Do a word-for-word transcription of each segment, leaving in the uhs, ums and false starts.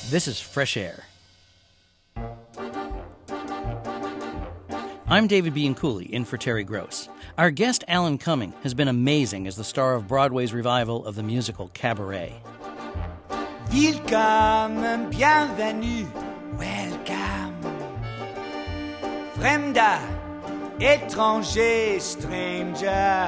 This is Fresh Air. I'm David Bianculli, in for Terry Gross. Our guest, Alan Cumming, has been amazing as the star of Broadway's revival of the musical Cabaret. Willkommen, bienvenue, welcome. Fremder, étranger, stranger.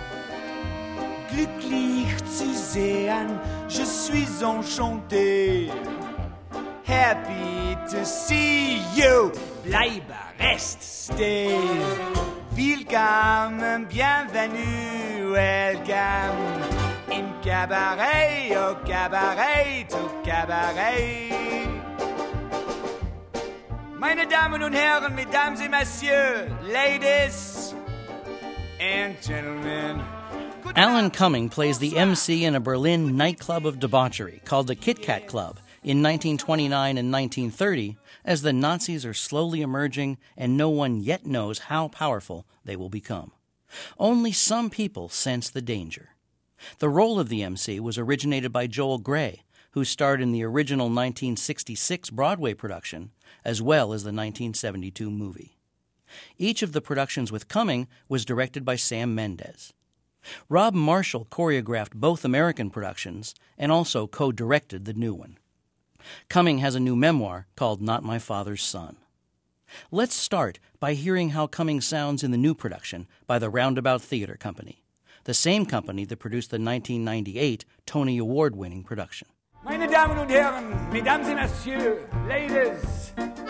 Glücklich zu sehen, je suis enchanté. Happy to see you, bleibe, reste, stay. Willkommen, bienvenue, welcome. Im Cabaret, au Cabaret, au Cabaret. Meine Damen und Herren, Mesdames et Messieurs, Ladies and Gentlemen. Alan Cumming plays the M C in a Berlin nightclub of debauchery called the Kit Kat Club in nineteen twenty-nine and nineteen thirty, as the Nazis are slowly emerging and no one yet knows how powerful they will become. Only some people sense the danger. The role of the M C was originated by Joel Grey, who starred in the original nineteen sixty-six Broadway production, as well as the nineteen seventy-two movie. Each of the productions with Cumming was directed by Sam Mendes. Rob Marshall choreographed both American productions and also co-directed the new one. Cumming has a new memoir called Not My Father's Son. Let's start by hearing how Cumming sounds in the new production by the Roundabout Theatre Company, the same company that produced the nineteen ninety-eight Tony Award-winning production. Meine Damen und Herren, Mesdames et Messieurs, Ladies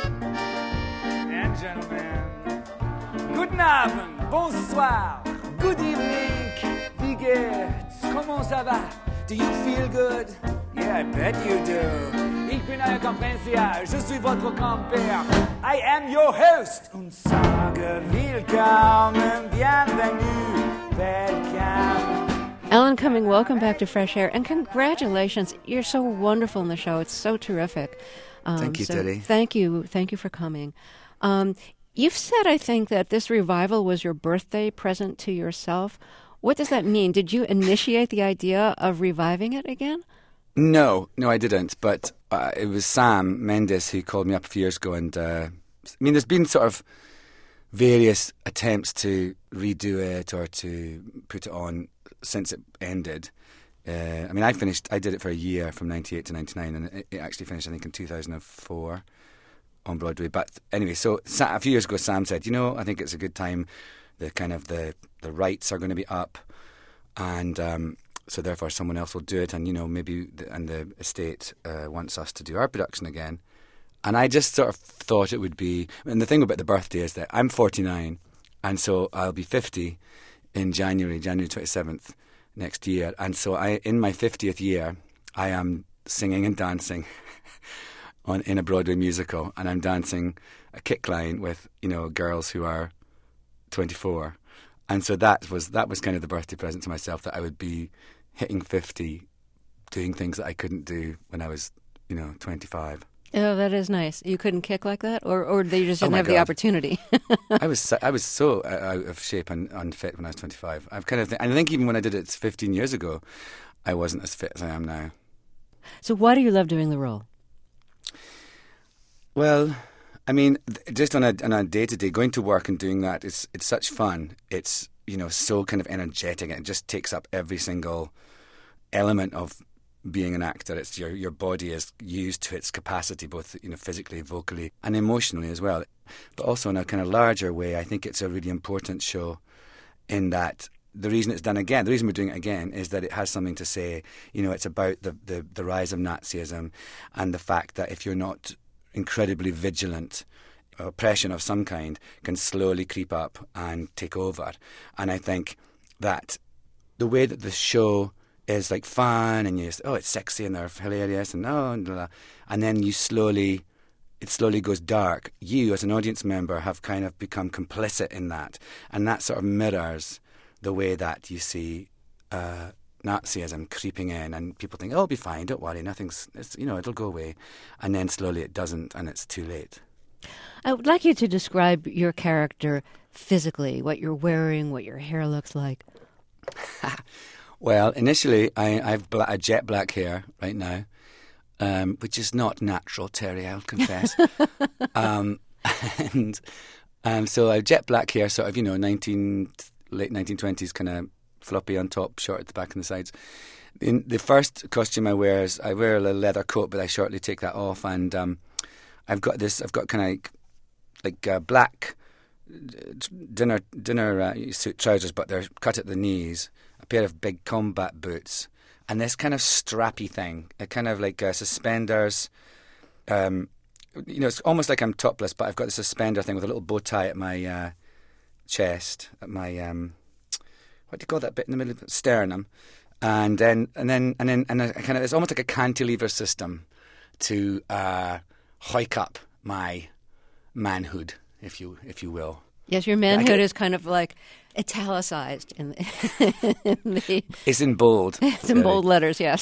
and Gentlemen. Guten Abend, bonsoir, good evening, wie geht's, comment ça va? Do you feel good? Yeah, I bet you do. Ich bin euer Komprensia, je suis votre compère. I am your host. Und sage willkommen, bienvenue, welcome. Alan Cumming, welcome back to Fresh Air, and congratulations. You're so wonderful in the show. It's so terrific. Um, thank you, so Teddy. Thank you. Thank you for coming. Um, you've said, I think, that this revival was your birthday present to yourself. What does that mean? Did you initiate the idea of reviving it again? No, no, I didn't. But uh, it was Sam Mendes who called me up a few years ago. And uh, I mean, there's been sort of various attempts to redo it or to put it on since it ended. Uh, I mean, I finished, I did it for a year from ninety-eight to ninety-nine, and it, it actually finished, I think, in two thousand four on Broadway. But anyway, so a few years ago, Sam said, you know, I think it's a good time. The kind of the, the rights are going to be up, and um, so therefore someone else will do it, and, you know, maybe, the, and the estate uh, wants us to do our production again. And I just sort of thought it would be, and the thing about the birthday is that I'm forty-nine, and so I'll be fifty in January, January twenty-seventh next year. And so I, in my fiftieth year, I am singing and dancing on in a Broadway musical, and I'm dancing a kick line with, you know, girls who are twenty-four. And so that was that was kind of the birthday present to myself, that I would be hitting fifty, doing things that I couldn't do when I was, you know, twenty-five. Oh, that is nice. You couldn't kick like that, or or they just didn't oh have God. the opportunity. I was I was so out of shape and unfit when I was twenty-five. I've kind of th- and I think even when I did it fifteen years ago, I wasn't as fit as I am now. So why do you love doing the role? Well, I mean, just on a on a day to day, going to work and doing that, it's it's such fun. It's, you know, so kind of energetic, and it just takes up every single element of being an actor. It's your your body is used to its capacity, both, you know, physically, vocally, and emotionally as well. But also in a kind of larger way, I think it's a really important show in that the reason it's done again, the reason we're doing it again, is that it has something to say. You know, it's about the the, the rise of Nazism and the fact that if you're not incredibly vigilant, oppression of some kind can slowly creep up and take over. And I think that the way that the show is like fun, and you oh, it's sexy and they're hilarious, and oh, and, blah, blah, and then you slowly, it slowly goes dark. You, as an audience member, have kind of become complicit in that, and that sort of mirrors the way that you see uh, Nazism creeping in, and people think, oh, it'll be fine, don't worry, nothing's, it's, you know, it'll go away, and then slowly it doesn't, and it's too late. I would like you to describe your character physically, what you're wearing, what your hair looks like. Well, initially, I, I have bla- jet black hair right now, um, which is not natural, Terry, I'll confess. um, and um, so I have jet black hair, sort of, you know, nineteen late nineteen twenties kind of floppy on top, short at the back and the sides. In the first costume I wear is I wear a leather coat, but I shortly take that off, and um, I've got this. I've got kind of like, like uh, black dinner dinner uh, suit trousers, but they're cut at the knees. A pair of big combat boots, and this kind of strappy thing. A kind of like uh, suspenders. Um, you know, it's almost like I'm topless, but I've got the suspender thing with a little bow tie at my uh, chest, at my um, what do you call that bit in the middle of it? Sternum. And then, and then, and then, and a kind of, it's almost like a cantilever system to uh, hike up my manhood, if you, if you will. Yes, your manhood get, is kind of like italicized in the. in the it's in bold. It's in bold letters, yes.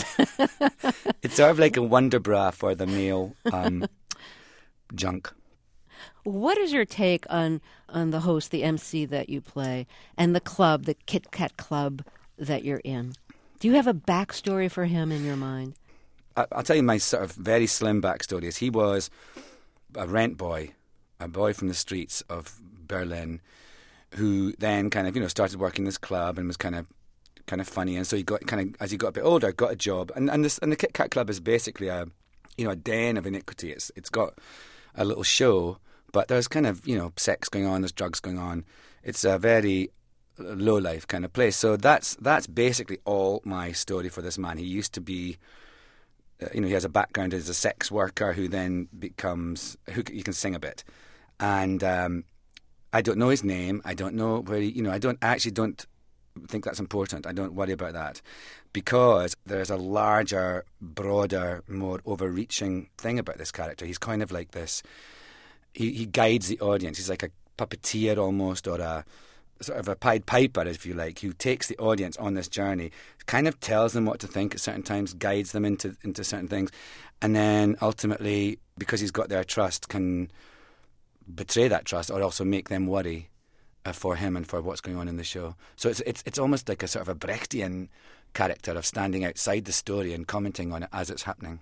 It's sort of like a wonder bra for the male um, junk. What is your take on on the host, the M C that you play, and the club, the Kit Kat Club that you're in? Do you have a backstory for him in your mind? I'll tell you my sort of very slim backstory. Is he was a rent boy, a boy from the streets of Berlin, who then kind of, you know, started working this club and was kind of kind of funny. And so he got kind of, as he got a bit older, got a job. And and, this, and the Kit Kat Club is basically a, you know, a den of iniquity. It's it's got a little show, but there's kind of, you know, sex going on, there's drugs going on. It's a very low life kind of place. So that's that's basically all my story for this man. He used to be, uh, you know, he has a background as a sex worker who then becomes, who he can sing a bit, and um, I don't know his name. I don't know where he, you know, I don't I actually don't think that's important. I don't worry about that because there's a larger, broader, more overreaching thing about this character. He's kind of like this. He he guides the audience. He's like a puppeteer almost, or a sort of a Pied Piper, if you like, who takes the audience on this journey, kind of tells them what to think at certain times, guides them into into certain things, and then ultimately, because he's got their trust, can betray that trust or also make them worry uh, for him and for what's going on in the show. So it's it's it's almost like a sort of a Brechtian character of standing outside the story and commenting on it as it's happening.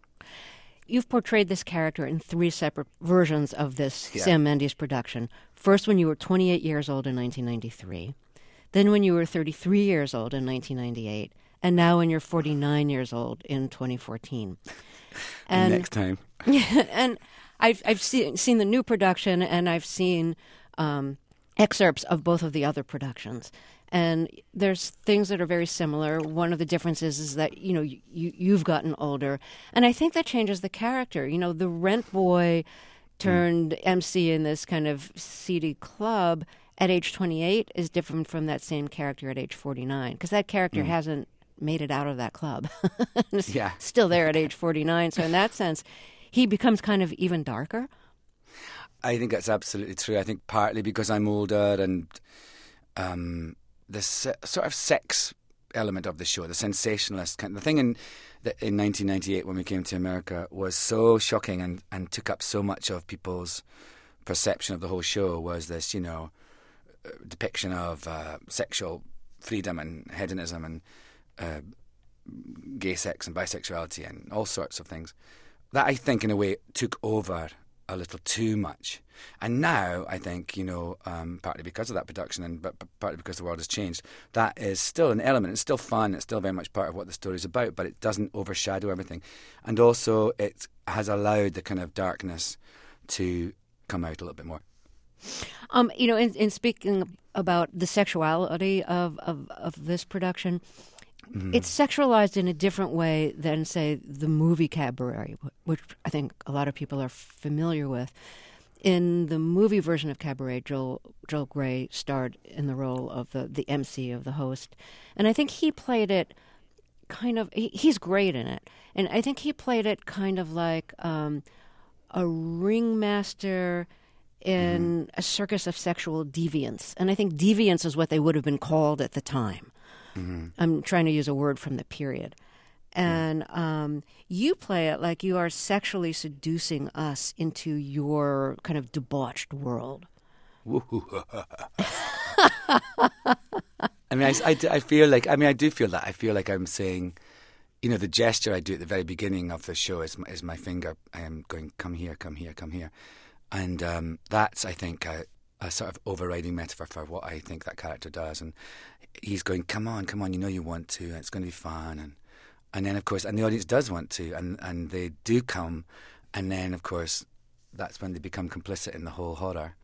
You've portrayed this character in three separate versions of this yeah. Sam Mendes production. First when you were twenty-eight years old in nineteen ninety-three, then when you were thirty-three years old in nineteen ninety-eight, and now when you're forty-nine years old in twenty fourteen. And next time. And I've I've seen seen the new production, and I've seen um, excerpts of both of the other productions. And there's things that are very similar. One of the differences is that, you know, you, you've gotten older. And I think that changes the character. You know, the rent boy turned mm. M C in this kind of seedy club at age twenty-eight is different from that same character at age forty-nine. Because that character mm. hasn't made it out of that club. It's yeah. still there at age forty-nine. So in that sense, he becomes kind of even darker. I think that's absolutely true. I think partly because I'm older and... Um, the se- sort of sex element of the show, the sensationalist kind of the thing in the, in nineteen ninety-eight when we came to America was so shocking and, and took up so much of people's perception of the whole show was this, you know, depiction of uh, sexual freedom and hedonism and uh, gay sex and bisexuality and all sorts of things. That, I think, in a way, took over a little too much. And now, I think, you know, um, partly because of that production and but, but partly because the world has changed, that is still an element. It's still fun. It's still very much part of what the story's about, but it doesn't overshadow everything. And also, it has allowed the kind of darkness to come out a little bit more. Um, you know, in, in speaking about the sexuality of, of, of this production, mm-hmm. it's sexualized in a different way than, say, the movie Cabaret, which I think a lot of people are familiar with. In the movie version of Cabaret, Joel, Joel Grey starred in the role of the, the M C, of the host. And I think he played it kind of, he, he's great in it. And I think he played it kind of like um, a ringmaster in mm-hmm. a circus of sexual deviance. And I think deviance is what they would have been called at the time. Mm-hmm. I'm trying to use a word from the period. And um, you play it like you are sexually seducing us into your kind of debauched world. I mean, I, I, I feel like, I mean, I do feel that. I feel like I'm saying, you know, the gesture I do at the very beginning of the show is my, is my finger um, going, come here, come here, come here. And um, that's, I think, a, a sort of overriding metaphor for what I think that character does. And he's going, come on, come on, you know you want to, and it's going to be fun. And and then, of course, and the audience does want to, and, and they do come. And then, of course, that's when they become complicit in the whole horror.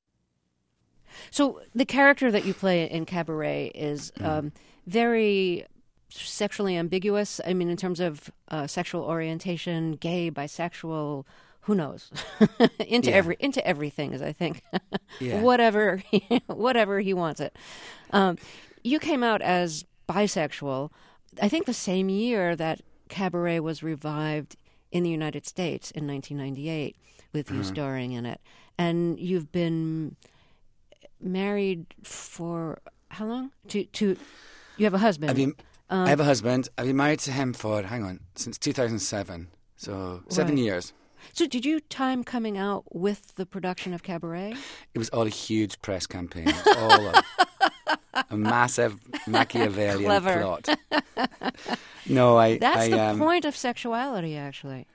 So the character that you play in Cabaret is Mm. um, very sexually ambiguous. I mean, in terms of uh, sexual orientation, gay, bisexual, who knows? into Yeah. every into everything, as I think. Yeah. whatever, whatever he wants it. Um, you came out as bisexual, I think, the same year that Cabaret was revived in the United States in nineteen ninety-eight, with you starring in it, and you've been married for how long? To to you have a husband. I've been, I have a husband. I've been married to him for, hang on, since two thousand seven. So seven Right. years. So did you time coming out with the production of Cabaret? It was all a huge press campaign. It was all a, a massive Machiavellian Clever. plot. No, I... That's I, the um, point of sexuality, actually.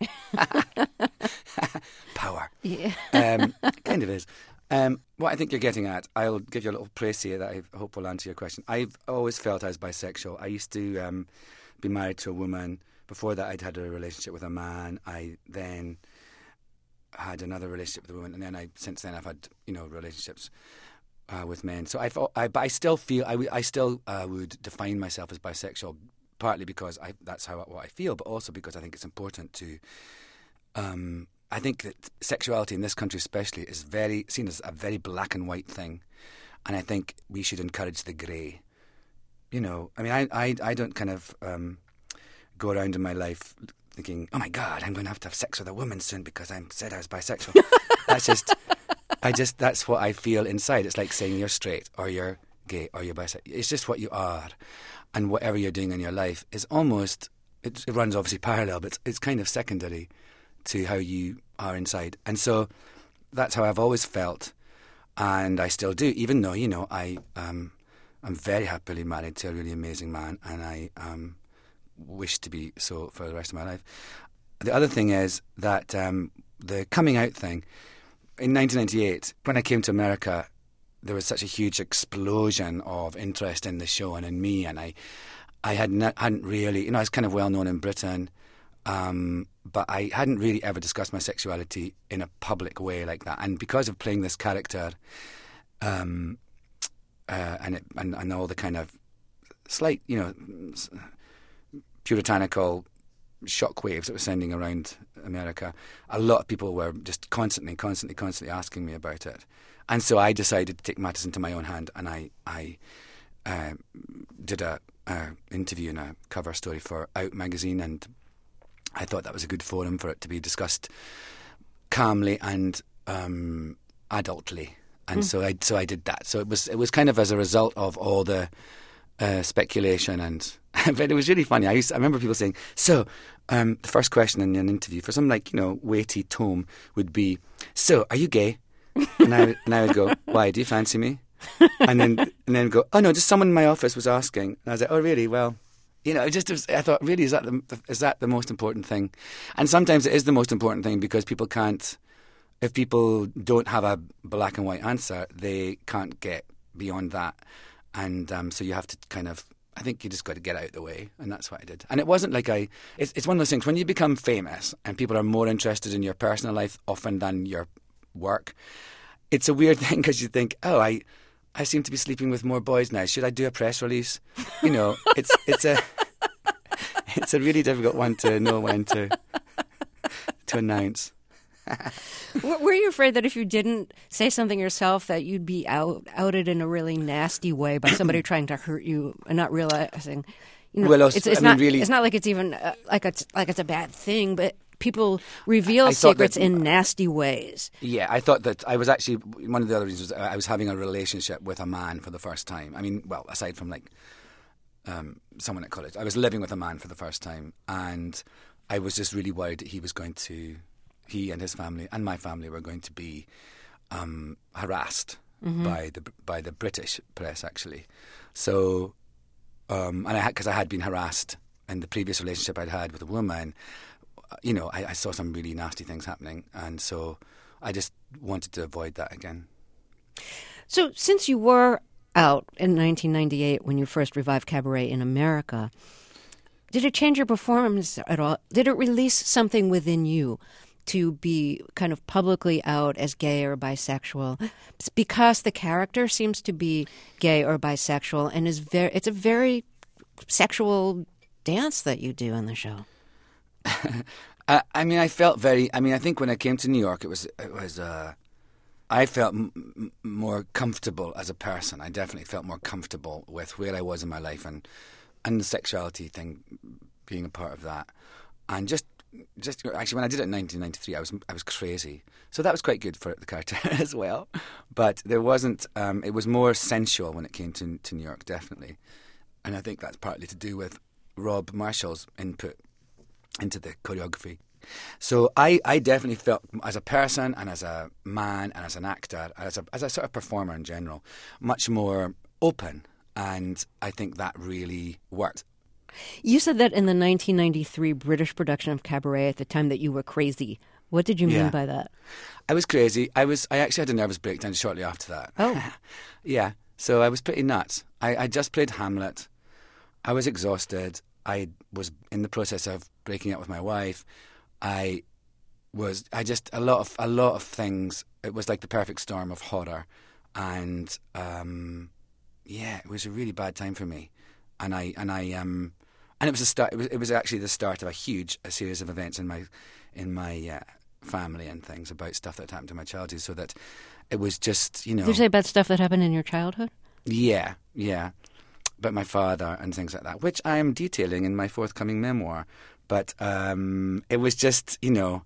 Power. Yeah. Um, kind of is. Um, what I think you're getting at, I'll give you a little praise here that I hope will answer your question. I've always felt I was bisexual. I used to um, be married to a woman. Before that, I'd had a relationship with a man. I then had another relationship with a woman, and then I since then I've had you know relationships uh, with men. So I've, I, but I still feel I, w- I still uh, would define myself as bisexual, partly because I, that's how what I feel, but also because I think it's important to. Um, I think that sexuality in this country especially is very seen as a very black and white thing, and I think we should encourage the grey. You know, I mean, I I, I don't kind of um, go around in my life thinking, oh my God, I'm going to have to have sex with a woman soon because I said I was bisexual. That's just, I just, that's what I feel inside. It's like saying you're straight or you're gay or you're bisexual. It's just what you are, and whatever you're doing in your life is almost, it, it runs obviously parallel, but it's, it's kind of secondary to how you are inside. And so that's how I've always felt, and I still do, even though, you know, I, um, I'm very happily married to a really amazing man, and I um, wish to be so for the rest of my life. The other thing is that um, the coming out thing, in nineteen ninety-eight, when I came to America, there was such a huge explosion of interest in the show and in me, and I I had ne- hadn't really, you know, I was kind of well known in Britain, um, but I hadn't really ever discussed my sexuality in a public way like that. And because of playing this character, um, uh, and, it, and and all the kind of slight, you know, puritanical shockwaves that were sending around America, a lot of people were just constantly, constantly, constantly asking me about it. And so I decided to take matters into my own hand, and I I uh, did a, a interview and a cover story for Out magazine, and I thought that was a good forum for it to be discussed calmly and um, adultly. And mm. so I so I did that. So it was it was kind of as a result of all the uh, speculation, and but it was really funny. I used to, I remember people saying, "So um, the first question in an interview for some like you know weighty tome would be, so are you gay?" and I and I would go, "Why, do you fancy me?" and then and then go, "Oh no, just someone in my office was asking." And I was like, "Oh really? Well." You know, it just was, I thought, really, is that the, is that the most important thing? And sometimes it is the most important thing because people can't, if people don't have a black and white answer, they can't get beyond that. And um, so you have to kind of, I think you just got to get out of the way. And that's what I did. And it wasn't like I, it's, it's one of those things, when you become famous and people are more interested in your personal life often than your work, it's a weird thing because you think, oh, I... I seem to be sleeping with more boys now. Should I do a press release? You know, it's it's a it's a really difficult one to know when to to announce. Were you afraid that if you didn't say something yourself, that you'd be out outed in a really nasty way by somebody trying to hurt you and not realizing? You know, well, was, it's, it's I not mean, really, it's not like it's even uh, like it's like it's a bad thing, but people reveal I secrets that, in nasty ways. Yeah, I thought that I was actually, one of the other reasons was I was having a relationship with a man for the first time. I mean, well, aside from like um, someone at college, I was living with a man for the first time, and I was just really worried that he was going to, he and his family and my family were going to be um, harassed mm-hmm. by the by the British press, actually. So, um, and I had, because I had been harassed in the previous relationship I'd had with a woman, you know, I, I saw some really nasty things happening, and so I just wanted to avoid that again. So since you were out in nineteen ninety-eight when you first revived Cabaret in America, did it change your performance at all? Did it release something within you to be kind of publicly out as gay or bisexual? It's because the character seems to be gay or bisexual, and is very, it's a very sexual dance that you do in the show. I, I mean, I felt very. I mean, I think when I came to New York, it was it was. Uh, I felt m- m- more comfortable as a person. I definitely felt more comfortable with where I was in my life, and and the sexuality thing being a part of that. And just just actually, when I did it in nineteen ninety-three, I was I was crazy. So that was quite good for the character as well. But there wasn't. Um, it was more sensual when it came to to New York, definitely. And I think that's partly to do with Rob Marshall's input into the choreography. So I, I definitely felt, as a person and as a man and as an actor, as a as a sort of performer in general, much more open, and I think that really worked. You said that in the nineteen ninety-three British production of Cabaret at the time that you were crazy. What did you mean Yeah. by that? I was crazy. I was. I actually had a nervous breakdown shortly after that. Oh. Yeah. So I was pretty nuts. I, I just played Hamlet. I was exhausted. I was in the process of breaking up with my wife. I was. I just a lot of a lot of things. It was like the perfect storm of horror, and um, yeah, it was a really bad time for me. And I and I um, and it was a start. It was it was actually the start of a huge a series of events in my in my uh, family and things about stuff that happened in my childhood. So that it was just, you know. Did you say about stuff that happened in your childhood? Yeah, yeah. But my father and things like that, which I am detailing in my forthcoming memoir. But um, it was just, you know,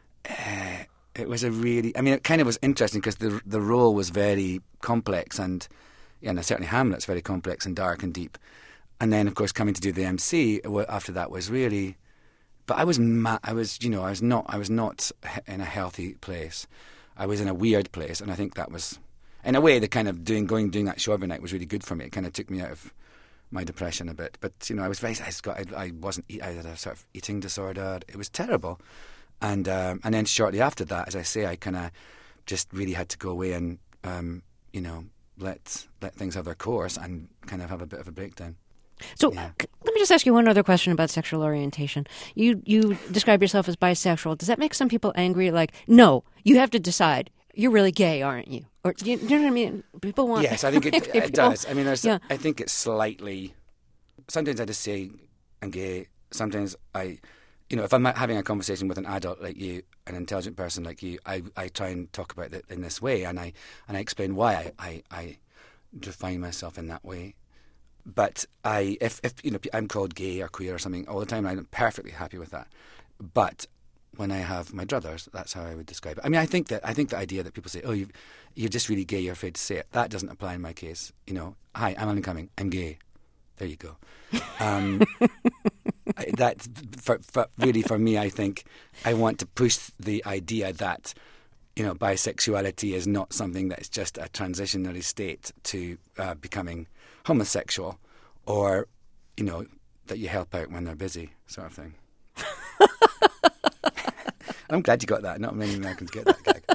uh, it was a really, I mean, it kind of was interesting because the the role was very complex, and, yeah, and certainly Hamlet's very complex and dark and deep. And then, of course, coming to do the M C after that was really, but I was, ma- I was, you know, I was not, I was not in a healthy place. I was in a weird place, and I think that was, in a way, the kind of doing, going, doing that show every night was really good for me. It kind of took me out of my depression a bit. But, you know, I was very, I, got, I, I wasn't, I had a sort of eating disorder. It was terrible. And um, and then shortly after that, as I say, I kind of just really had to go away and, um, you know, let let things have their course and kind of have a bit of a breakdown. So Yeah. c- let me just ask you one other question about sexual orientation. You you describe yourself as bisexual. Does that make some people angry? Like, no, you have to decide. You're really gay, aren't you? Or do you, do you know what I mean? People want. Yes, I think it, people- it does. I mean, there's. Yeah. I think it's slightly. Sometimes I just say I'm gay. Sometimes I, you know, if I'm having a conversation with an adult like you, an intelligent person like you, I, I try and talk about it in this way, and I and I explain why I, I, I define myself in that way. But I, if if you know, I'm called gay or queer or something all the time, and I'm perfectly happy with that. But when I have my druthers, that's how I would describe it. I mean, I think that I think the idea that people say, "Oh, you, you're just really gay. You're afraid to say it." That doesn't apply in my case. You know, hi, I'm Alan Cumming. I'm gay. There you go. Um, I, that for, for really for me, I think I want to push the idea that, you know, bisexuality is not something that's just a transitionary state to uh, becoming homosexual, or, you know, that you help out when they're busy, sort of thing. I'm glad you got that. Not many Americans get that gag.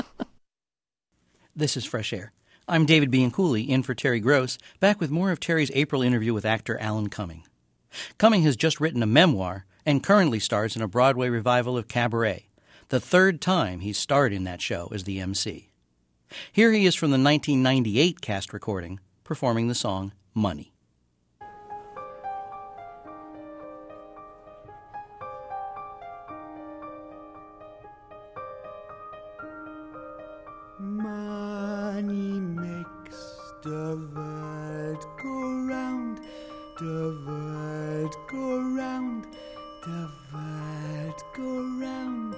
This is Fresh Air. I'm David Bianculli, in for Terry Gross, back with more of Terry's April interview with actor Alan Cumming. Cumming has just written a memoir and currently stars in a Broadway revival of Cabaret, the third time he's starred in that show as the M C. Here he is from the nineteen ninety-eight cast recording, performing the song Money. Money makes the world go round, the world go round, the world go round.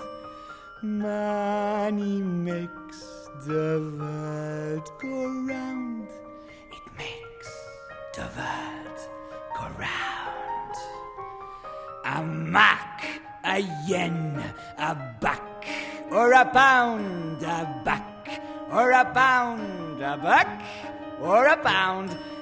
Money makes the world go round. It makes the world go round. A mark, a yen, a buck, or a pound, a buck, or a pound, a buck, or a pound.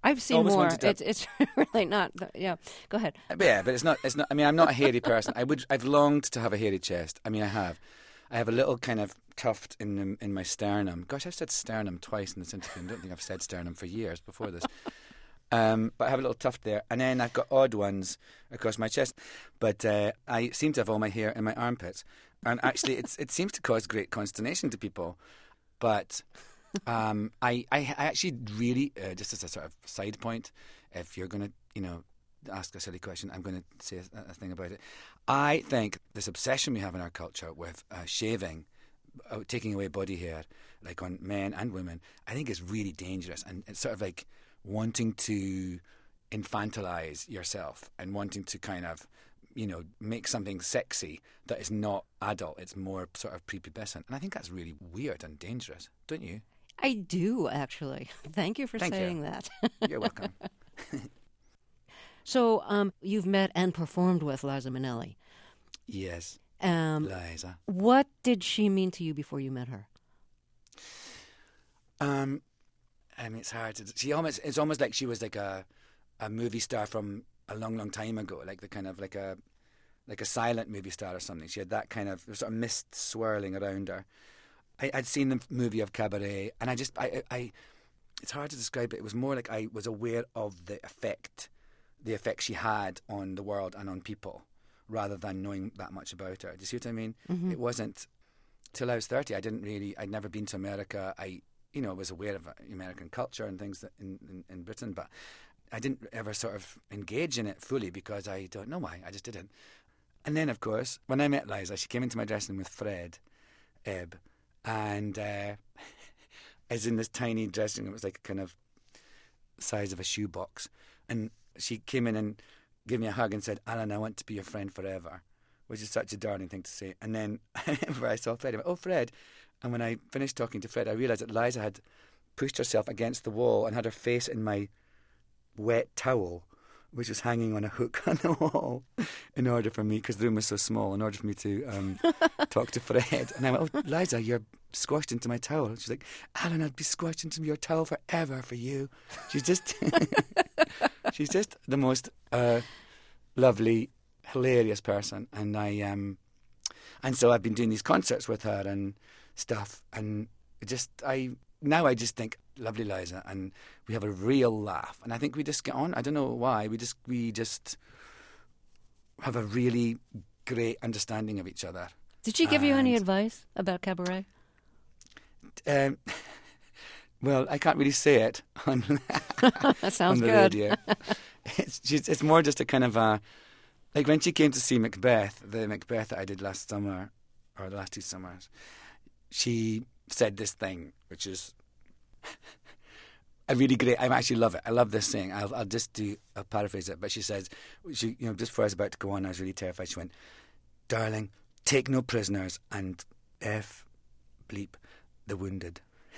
I've seen Always more. wanted to- It's it's really not. Yeah, go ahead. But yeah, but it's not. It's not. I mean, I'm not a hairy person. I would. I've longed to have a hairy chest. I mean, I have. I have a little kind of tuft in the, in my sternum. Gosh, I've said sternum twice in this interview. I don't think I've said sternum for years before this. Um, but I have a little tuft there, and then I've got odd ones across my chest. But uh, I seem to have all my hair in my armpits, and actually, it's it seems to cause great consternation to people. But um, I, I I actually really uh, just as a sort of side point, if you're going to you know ask a silly question, I'm going to say a, a thing about it. I think this obsession we have in our culture with uh, shaving, uh, taking away body hair, like on men and women, I think is really dangerous, and it's sort of like wanting to infantilize yourself and wanting to kind of, you know, make something sexy that is not adult. It's more sort of prepubescent. And I think that's really weird and dangerous, don't you? I do, actually. Thank you for Thank saying you. that. You're welcome. So um, you've met and performed with Liza Minnelli. Yes, Um, Liza. what did she mean to you before you met her? Um, I mean, it's hard to. She almost. It's almost like she was like a, a movie star from a long, long time ago. Like the kind of like a, like a silent movie star or something. She had that kind of sort of mist swirling around her. I, I'd seen the movie of Cabaret, and I just, I, I, it's hard to describe it. It was more like I was aware of the effect, the effect she had on the world and on people, rather than knowing that much about her. Do you see what I mean? Mm-hmm. It wasn't till I was thirty. I didn't really. I'd never been to America. I. You know, was aware of American culture and things that in, in, in Britain, but I didn't ever sort of engage in it fully because I don't know why. I just didn't. And then, of course, when I met Liza, she came into my dressing room with Fred Ebb, and uh, I was in this tiny dressing room. It was like a kind of size of a shoebox, and she came in and gave me a hug and said, "Alan, I want to be your friend forever," which is such a darling thing to say. And then I remember I saw Fred. I went, "Oh, Fred." And when I finished talking to Fred, I realised that Liza had pushed herself against the wall and had her face in my wet towel, which was hanging on a hook on the wall, in order for me, because the room was so small, in order for me to um, talk to Fred. And I went, "Oh, Liza, you're squashed into my towel." She's like, "Alan, I'd be squashed into your towel forever for you." She's just, she's just the most uh, lovely, hilarious person. And I, um, and so I've been doing these concerts with her and stuff, and just I now I just think lovely Liza, and we have a real laugh, and I think we just get on. I don't know why. We just we just have a really great understanding of each other. Did she give you any And- advice about Cabaret? Um, well, I can't really say it on, That on sounds the good. radio. It's just, it's more just a kind of a like when she came to see Macbeth, the Macbeth that I did last summer or the last two summers. She said this thing, which is a really great. I actually love it. I love this saying. I'll, I'll just do. I'll paraphrase it. But she says, she, you know, just before I was about to go on, I was really terrified. She went, "Darling, take no prisoners and f bleep the wounded."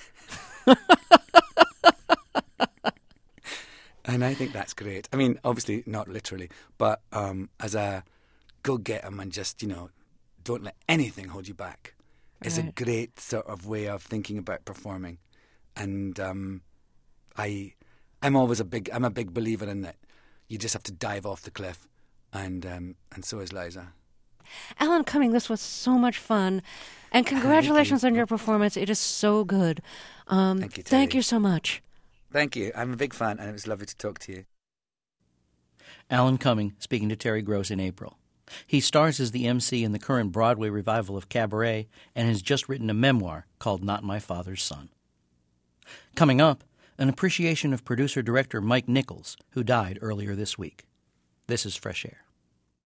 And I think that's great. I mean, obviously not literally, but um, as a go get 'em and just, you know, don't let anything hold you back. It's a Right. great sort of way of thinking about performing, and um, I, I'm always a big, I'm a big believer in that. You just have to dive off the cliff, and um, and so is Liza. Alan Cumming, this was so much fun. And congratulations on your performance. It is so good. Um, Thank you, Thank Terry. you so much. Thank you. I'm a big fan, and it was lovely to talk to you. Alan Cumming speaking to Terry Gross in April. He stars as the M C in the current Broadway revival of Cabaret and has just written a memoir called Not My Father's Son. Coming up, an appreciation of producer-director Mike Nichols, who died earlier this week. This is Fresh Air.